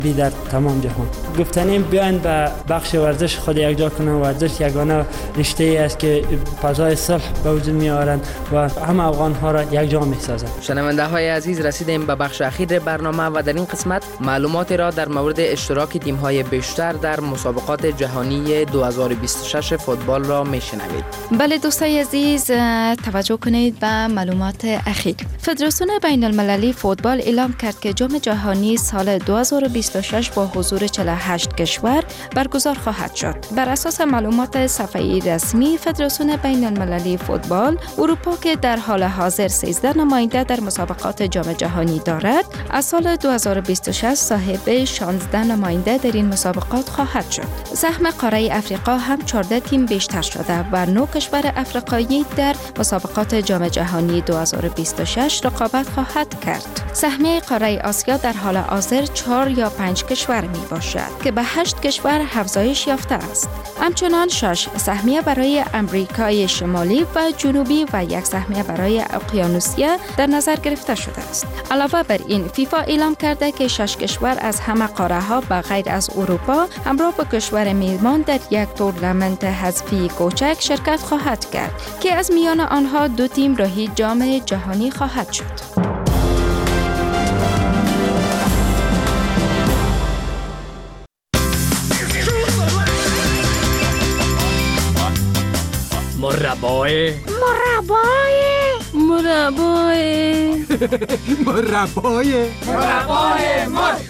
بی در تمام جهان. گفتنیم بیاین به بخش ورزش خود یک جا کنن. ورزش یگانه رشته‌ای است که فضای صلح به وجود می‌آورند و همه افغان ها را یک جا می‌سازند. شنونده های عزیز، رسیدیم به بخش اخیر برنامه و در این قسمت معلومات را در مورد اشتراک تیم‌های بیشتر در مسابقات جهانی 2026 فوتبال را می‌شنوید. بله دوستای عزیز، توجه کنید به معلومات اخیر. فدراسیون بین المللی فوتبال اعلام کرد که جام جهانی سال 2026 با حضور 48 کشور برگزار خواهد شد. بر اساس معلومات صفحه رسمی فدراسیون بین المللی فوتبال اروپا که در حال حاضر 13 نماینده در مسابقات جام جهانی دارد، از سال 2026 صاحب 16 نماینده در این مسابقات خواهد شد. سهم قاره افریقا هم 14 تیم بیشتر شده و 9 کشور افریقایی در مسابقات جام جهانی 2026 رقابت خواهد کرد. سهمیه قاره آسیا در حال حاضر 4 یا 5 کشور می باشد که به 8 کشور افزایش یافته است. همچنان 6 سهمیه برای امریکای شمالی و جنوبی و 1 سهمیه برای اقیانوسیه در نظر گرفته شده است. علاوه بر این فیفا اعلام کرده که 6 کشور از همه قاره ها به غیر از اروپا همراه با کشور میزبان در یک تورنمنت حذفی کوچک شرکت خواهد کرد که از میان آنها 2 تیم راهی جام جهانی خواهد شد. مربای مرچ.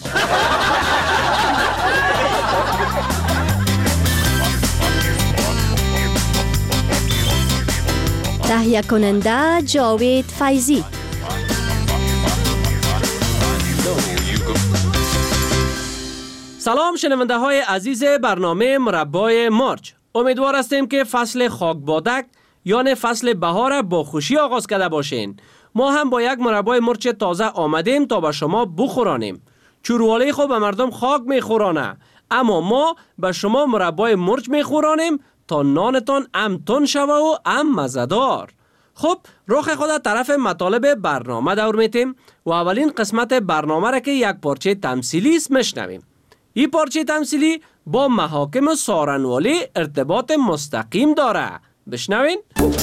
تهیه کننده جاوید فیضی. سلام شنونده های عزیز برنامه مربای مارچ. امیدوار هستیم که فصل خاکبادک یعنی فصل بهار با خوشی آغاز کرده باشین. ما هم با یک مربای مرچ تازه آمدیم تا به شما بخورانیم. چوروالی خوب به مردم خاک میخورانه، اما ما به شما مربای مرچ میخورانیم تا نانتان ام تون شوه و ام مزدار. خب رخ خود طرف مطالب برنامه دور میتیم و اولین قسمت برنامه را که یک پارچه تمثیلی است میشنویم. این پارچه تمثیلی با محاکم سارنوالی ارتباط مستقیم داره. بشنوین.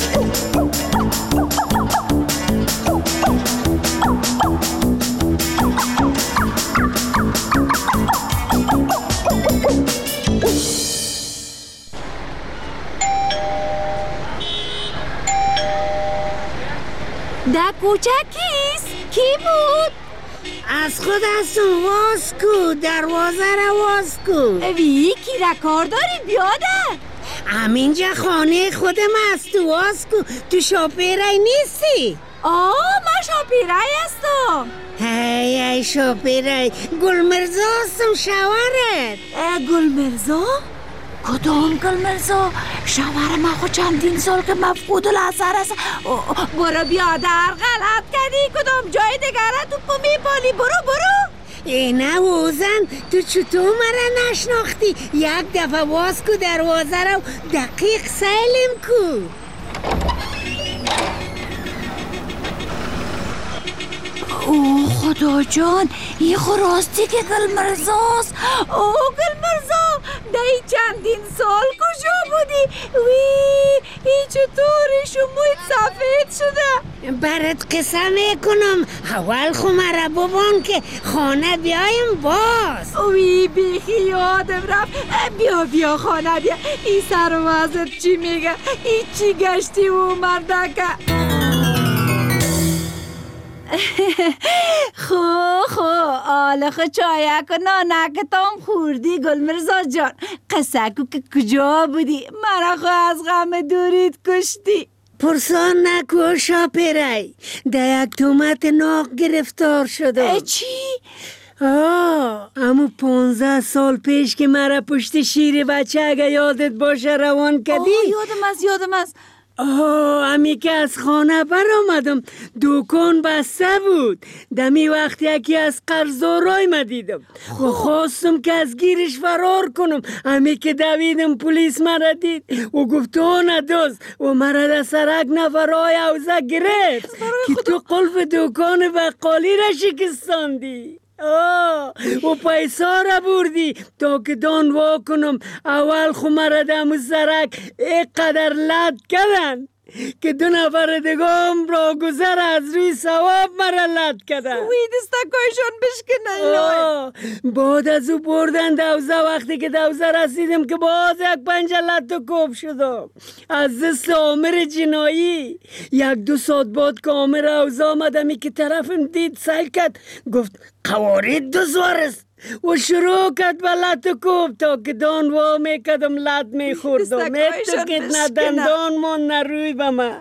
در کوچه کیست؟ کی بود؟ از خود از واز کو، دروازه را واز کو. وی کی را کار داری بیاده؟ همینجا خانه خودم است، تو واز کو. تو شاپیرای نیستی؟ ما شاپیرای هستم. هی شاپیرای گلمرزا هستم شوارت. گلمرزا؟ کدام گلمرزا؟ شوهر من خود چندین سال که مفقود الاثر است. برو بیادر، غلط کردی. کدام جای دیگره تو پو میپالی. برو. نه وزن، تو چطور مرا نشناختی؟ یک دفعه باز کو دروازه رو، دقیق سیلم کو. اوه خدا جان، این خراستی که گلمرزاست. گلمرزا، دایی چندین سال کجا بودی؟ این چطوری شمویت سفید شده؟ برات قصه میکنم. اول خو مرا ببان که خانه بیایم باز. بیخی یادم رفت. بیا خانه بیا. این سروازت چی میگه؟ این چی گشتی و مردکه؟ خو آله چایک و نانکتام خوردی گلمرزا جان. قصه کو که کجا بودی؟ مرا خو از غم دوریت کشتی. پرسان نکو شاپیرای، ده یک تومت ناق گرفتار شده. چی؟ امو 15 سال پیش که مرا پشت شیر بچه اگه یادت باشه روان کردی. یادم از امی که از خانه بر آمدم، دکان بسته بود. دمی وقت یکی از قرضدارای ما دیدم و خواستم که از گیرش فرار کنم. امی که دویدم پلیس مرا دید و گفت تو نداز و مرا در سرک نفرای اوزه گرفت که تو قلف دکان بقالی را شکستاندی. و پیسا را بردی تا که دان وا کنم. اول خو مرا دم سرک اینقدر لط کردن که 2 نفر دیگم را گذر از روی ثواب مرا لط کردن. وی دستکایشان بشکنه. بعد از او بردن دوزه. وقتی که دوزه رسیدم که باز یک پنجه لط و کوب شدم از دست آمر جنایی. 1-2 ساعت بعد که آمر اوزه آمدمی که طرفم دید سیل کرد گفت قوارید دوزوار است و شروع کرد به لط و کوب تا که دان وا میکدم لط میخوردم. ایتو که نه دندان من نه روی به من.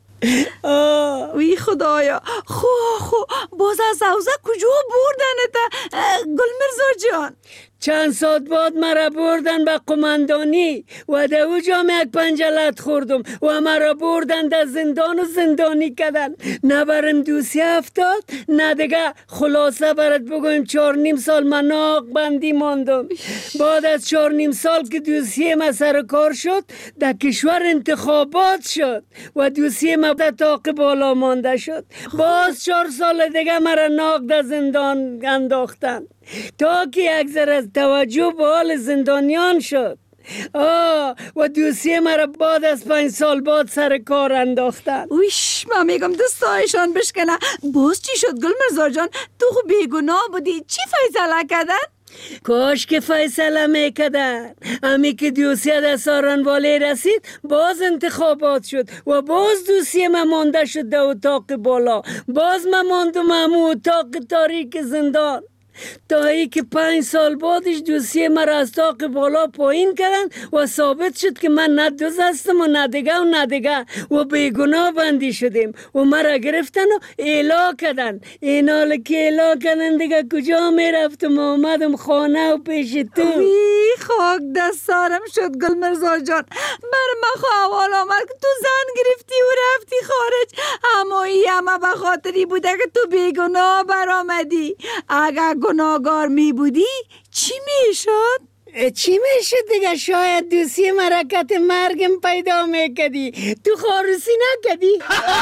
وی خدایا. خو باز از اوزه کجا بردنت گلمرزا جان؟ چند ساعت بعد مرا بردن به قماندانی و در اوجا یک پنجه لط خوردم و مرا بردن در زندان و زندانی کردن. نه برم دوسیه افتاد نه دیگه. خلاصه برات بگویم 4.5 سال من ناق بندی ماندم. بعد از 4.5 سال که دوسیه ما سر کار شد در کشور انتخابات شد و دوسیه ما در طاق بالا مانده شد. باز 4 سال دیگه مرا ناق در زندان انداختن تا که یک ذره توجه به حال زندانیان شد. و دوسیه مرا بعد از 5 سال بعد سر کار انداختن. ویش من میگم دستایشان بشکنه. باز چی شد گلمرزا جان؟ تو خو بیگناه بودی. چی فیصله کردن؟ کاش که فیصله میکردن. امی که دوسیه در سارنوالی رسید باز انتخابات شد و باز دوسیه من مانده شد در اتاق بالا. باز من ماندم همون اتاق تاریک زندان تا ای که 5 سال بعدش دوسیه مرا از طاق بالا پایین کردن و ثابت شد که من نه دوز هستم و نه دیگه و بیگناه بندی شدیم و مرا گرفتن و اعلا کردن. این حال که اعلا کردن دیگه کجا میرفتم؟ آمدم خانه و پیش تو. وی خاک دستارم شد گلمرزا جان. بر من خواه اول آمد که تو زن گرفتی و رفتی خارج. اما ای همه به خاطری بوده که تو بیگناه برآمدی. اگر گناهگار می بودی چی می شد؟ چی میشد دیگه؟ شاید دوسیه مرکت مرگم پیدا میکدی. تو خاروسی نکدی؟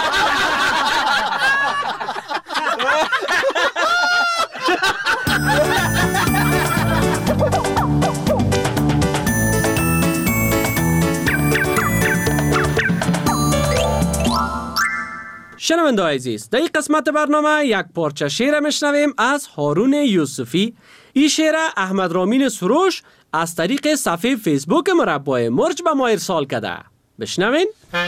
شنونده عزیز، در این قسمت برنامه یک پارچه شعر میشنویم از هارون یوسفی. این شعر احمد رامین سروش از طریق صفحه فیسبوک مربای مرج به ما ارسال کرده. بشنوین.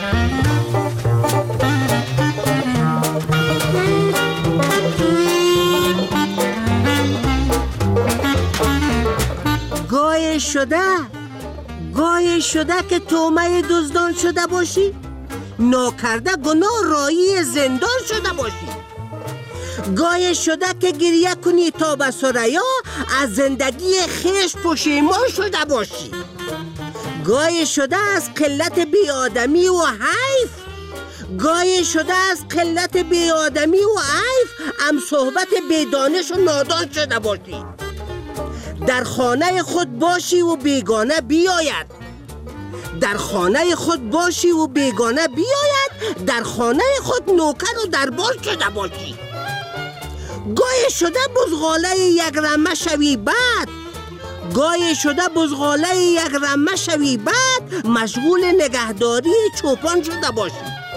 گاهی شده که تومه دزدان شده باشی، ناکرده گناه رایی زندان شده باشی. گاهی شده که گریه کنی تا به سریا از زندگی خیش پشیمان شده باشی. گاهی شده از قلت بیادمی و حیف، گاهی شده از قلت بیادمی و حیف هم صحبت بیدانش و نادان شده باشی. در خانه خود باشی و بیگانه بیاید، در خانه خود باشی و بیگانه بیاید، در خانه خود نوکر و دربار شده باشی. گاهی شده بزغاله یک رمه شوی بعد، گاهی شده بزغاله یک رمه شوی بعد مشغول نگهداری چوپان شده باشی.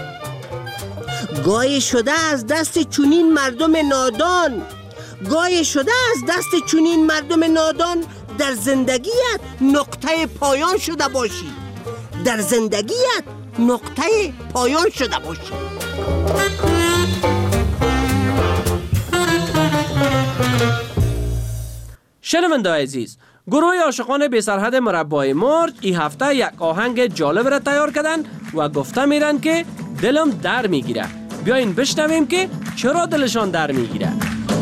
گاهی شده از دست چنین مردم نادان، گاهی شده از دست چنین مردم نادان در زندگیت نقطه پایان شده باشی، در زندگیت نقطه پایان شده باشی. شنونده عزیز، گروه عاشقان بی سرحد مربای مرج این هفته یک آهنگ جالب را تیار کردن و گفته میرن که دلم در میگیره. بیاین بشنویم که چرا دلشان در میگیره.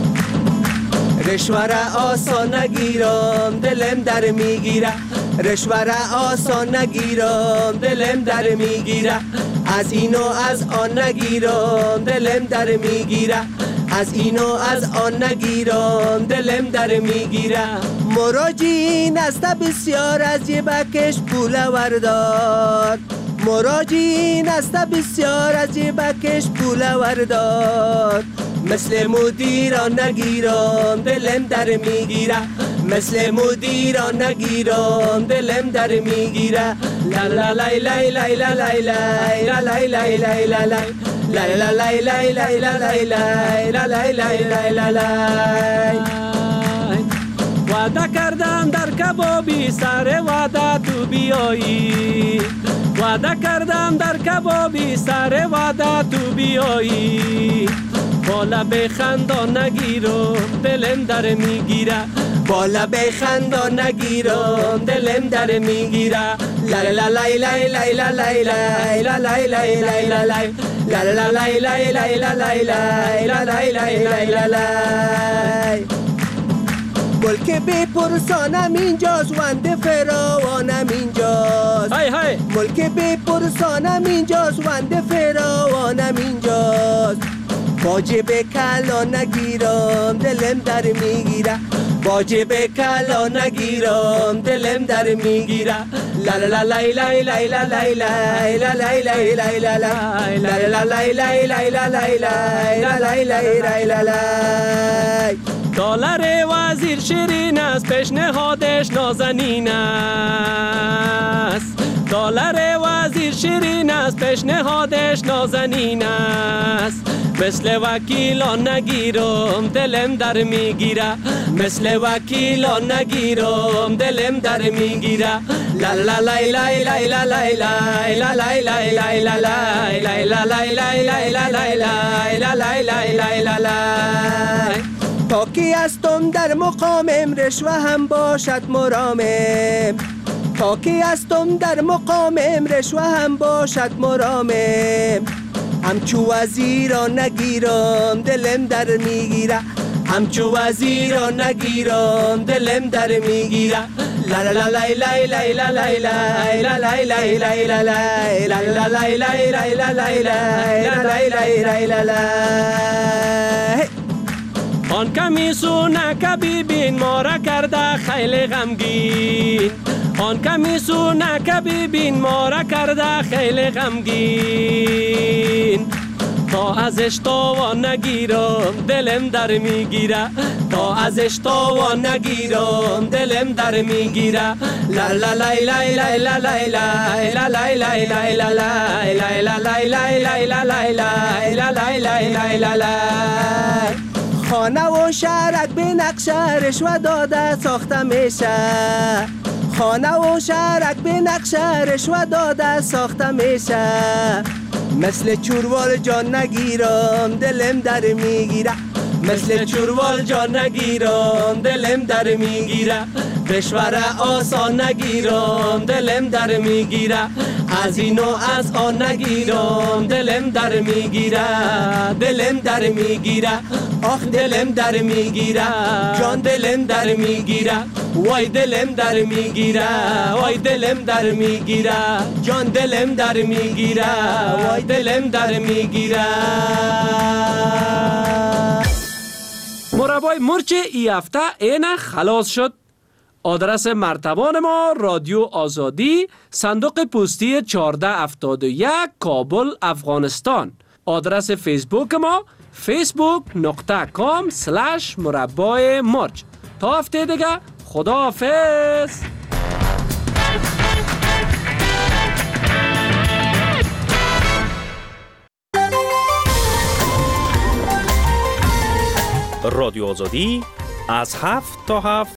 رشوه را آسان نگیرم دلم در میگیره، رشوه را آسان نگیرم دلم در میگیره، از اینو از آن نگیرم دلم در میگیره، از اینو از آن نگیرم دلم در میگیره. مراجعین است بسیار از جیبکش پول ورداد، مراجعین است بسیار از جیبکش پول ورداد، مثل مدیران نگیرم دلم در میگیره مثل مدیران نگیرم دلم در میگیره لا لا لای لای لای لای لای لای لای لای لای لای لای لای لای لای لای لای لای وعده کردم در کبابی سر وعده تو بیایی وعده کردم در کبابی سر وعده تو بیایی با لب خندان نگیرم دلم در میگیره با لب خندان نگیرم دلم در میگیره لا لا لای لای لای لای لای لای لای لای لای لا لا لای لای لای لای لای لای لای ملک بپرسانم اینجاست وند فراوانم اینجاست های های ملک بپرسانم اینجاست وند فراوانم اینجاست واجب کلان نگیرم دلم در میگیره واجب کلان نگیرم دلم در میگیره لا لا لای لای لای لای لای لای لای لای لای لا لای لای لای لای لای لای لای دلار وزیر شیرین است پیشنهادش نازنین است دلار وزیر شیرین است پیشنهادش نازنین است مثل وکیلان نگیرم دلم در میگیره مثل وکیلان نگیرم دلم در میگیره لا لا لای لای لای لای لای لای لای لای لای لای لای لای لای پاکی هستم در مقامم رشوه هم باشد مرامم پاکی هستم در مقامم رشوه هم باشد مرامم همچو وزیران نگیرم دلم در میگیره همچو وزیران نگیرم دلم در میگیره لا لا لای لای لای لای لای لای لای لای لای لای لای لای لای لای آن کمی سونک بیبین ما را کرده خیلی غمگین آن کمی سونک بیبین ما را کرده خیلی غمگین تا ازش تاوان نگیرم دلم در میگیره تا ازش تاوان نگیرم دلم در میگیره لا لا لای لای لای لای لای لای لای لای لای لای لای لای خانه و شهرک به نقشه رشوه داده ساخته میشه خانه و شهرک به نقشه رشوه داده ساخته میشه مثل چوروال جان نگیرم دلم در میگیره مثل چوروال جان نگیرم دلم در میگیره رشوه آسان نگیرم دلم در میگیره از این و از آن نگیرم دلم در میگیره دلم در میگیره آخ دلم در میگیره جان دلم در میگیره وای دلم در میگیره وای دلم در میگیره جان دلم در میگیره وای دلم در میگیره مربای مرچ ای هفته اینه خلاص شد. آدرس مرتبان ما رادیو آزادی صندوق پستی 1471 کابل افغانستان. آدرس فیسبوک ما facebook.com/مربای مرچ. تا هفته دیگه خداحافظ. رادیو آزادی از 7 تا 7